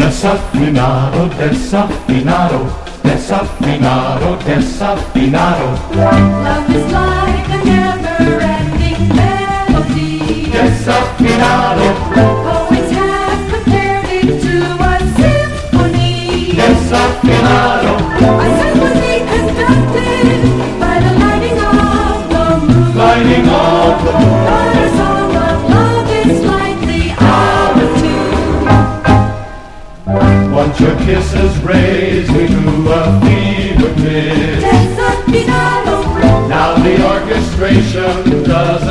Desafinado, desafinado, desafinado, desafinado. Love is like a never-ending melody. Desafinado, Poets have compared it to a symphony. desafinado, A symphony conducted by the lighting of the moon. lighting of the moon. But a song of love is slightly out of tune. Once your kisses raised me to a fever pitch. Desafinado. Now the orchestration does